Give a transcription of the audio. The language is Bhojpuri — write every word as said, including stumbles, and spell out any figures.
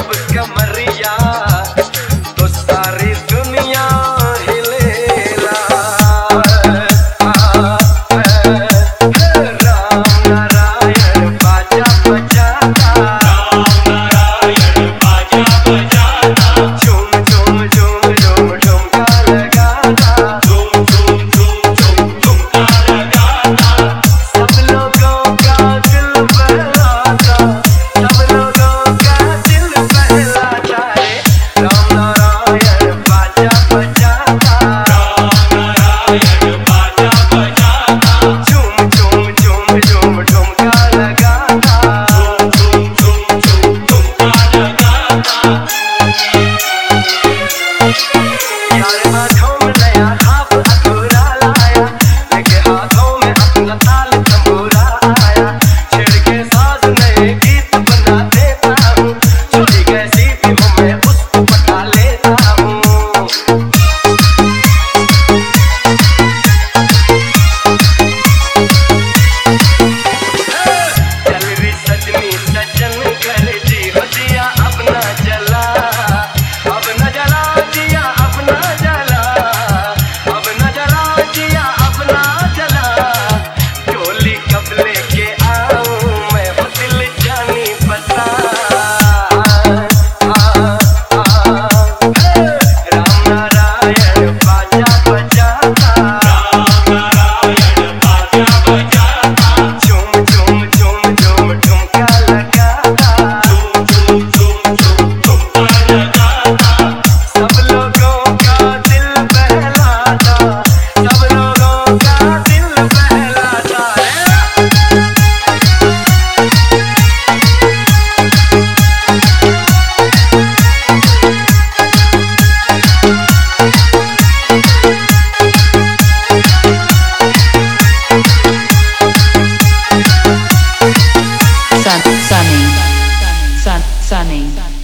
जब कमरिया तो सारी दुनिया हिलेला। राम नारायण बाजा बजाता, झूम झूम झूम झूम ठुमका लगाता, सब लोगों का दिल बहलाता, सब लोगों का दिल बहलाता रे। राम नारायण बाजा बजाता, झूम झूम झूम झूम ठुमका लगाता। यार हाथों में नया हाथ अधूरा लाया, लेके हाथों में अपना ताल तंबूरा आया। छेड़ के साज नए गीत बना देता हूँ, छोड़ी कैसी भी हो मैं उसको पटा लेता हूँ। चल री सजनी सजन कर जी हो दिया अपना जला, अब न जला दिया अपना जला, अब न जला दिया अपना जला। डोली कब लेके आऊं मैं वो दिल जानी बता। राम नारायण बाजा बजाता, झूम झूम झूम झूम ठुमका लगाता, सब लोगों का दिल बहलाता, सब लोगों का दिल बहलाता रे। Sun, sunny, sun, sunny.